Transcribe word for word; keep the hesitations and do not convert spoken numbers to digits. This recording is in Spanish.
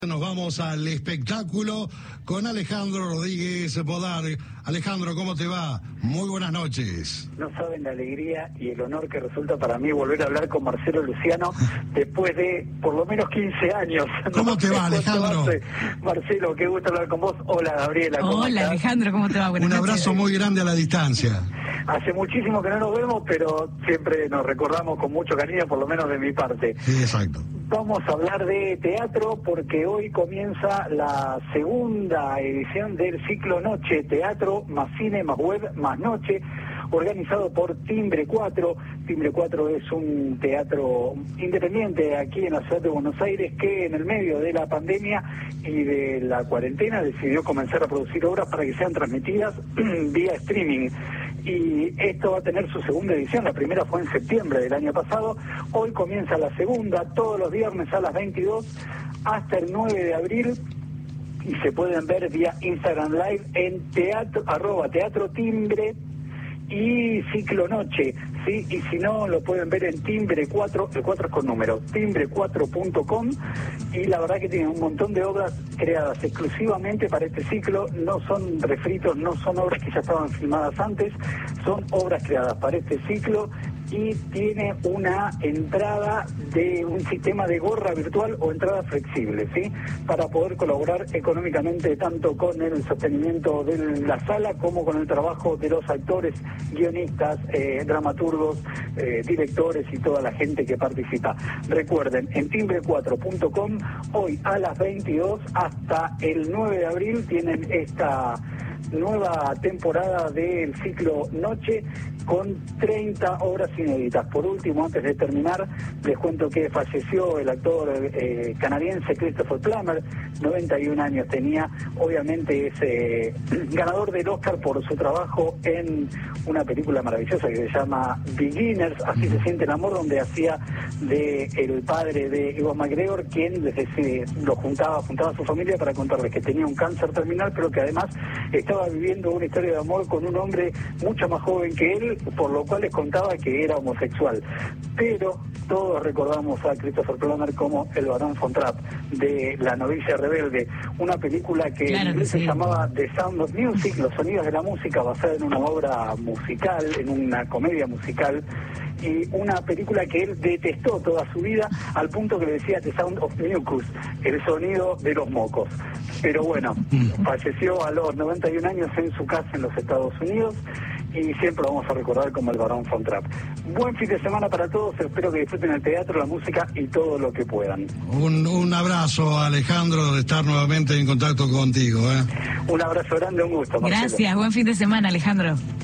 Nos vamos al espectáculo con Alejandro Rodríguez Bodar. Alejandro, ¿cómo te va? Muy buenas noches. No saben la alegría y el honor que resulta para mí volver a hablar con Marcelo Luciano después de por lo menos quince años. ¿Cómo te va, Alejandro? Marcelo, qué gusto hablar con vos. Hola, Gabriela. ¿cómo Hola, estás? Alejandro, ¿cómo te va? Buenas Un noches. abrazo muy grande a la distancia. Hace muchísimo que no nos vemos, pero siempre nos recordamos con mucho cariño, por lo menos de mi parte. Sí, exacto. Vamos a hablar de teatro porque hoy comienza la segunda edición del ciclo Noche, teatro más cine más web más noche, organizado por Timbre cuatro. Timbre cuatro es un teatro independiente aquí en la ciudad de Buenos Aires que en el medio de la pandemia y de la cuarentena decidió comenzar a producir obras para que sean transmitidas vía streaming. Y esto va a tener su segunda edición. La primera fue en septiembre del año pasado. Hoy comienza la segunda, todos los viernes a las veintidós hasta el nueve de abril, y se pueden ver vía Instagram Live en teatro arroba teatro timbre y ciclo noche, sí, y si no lo pueden ver en Timbre cuatro, el cuatro es con número, timbre cuatro punto com, y la verdad que tienen un montón de obras creadas exclusivamente para este ciclo. No son refritos, no son obras que ya estaban filmadas antes, son obras creadas para este ciclo, y tiene una entrada de un sistema de gorra virtual o entrada flexible, ¿sí? Para poder colaborar económicamente tanto con el sostenimiento de la sala como con el trabajo de los actores, guionistas, eh, dramaturgos, eh, directores y toda la gente que participa. Recuerden, en timbre cuatro punto com, hoy a las veintidós hasta el nueve de abril tienen esta nueva temporada del ciclo Noche con treinta obras inéditas. Por último, antes de terminar, les cuento que falleció el actor eh, canadiense Christopher Plummer, noventa y un años tenía. Obviamente es eh, ganador del Oscar por su trabajo en una película maravillosa que se llama Beginners, Así se siente el amor, donde hacía de el padre de Ewan McGregor, quien desde se lo juntaba, juntaba a su familia para contarles que tenía un cáncer terminal, pero que además estaba viviendo una historia de amor con un hombre mucho más joven que él, por lo cual les contaba que era homosexual. Pero todos recordamos a Christopher Plummer como el Barón von Trapp de La novicia rebelde, una película que claro en inglés que sí. se llamaba The Sound of Music, Los sonidos de la música, basada en una obra musical, en una comedia musical, y una película que él detestó toda su vida, al punto que le decía The Sound of Mucus, el sonido de los mocos. Pero bueno, falleció a los noventa y un años en su casa en los Estados Unidos, y siempre lo vamos a recordar como el Barón von Trapp. Buen fin de semana para todos, espero que disfruten el teatro, la música y todo lo que puedan. Un, un abrazo, Alejandro, de estar nuevamente en contacto contigo, ¿eh? Un abrazo grande, un gusto, Marcelo. Gracias, buen fin de semana, Alejandro.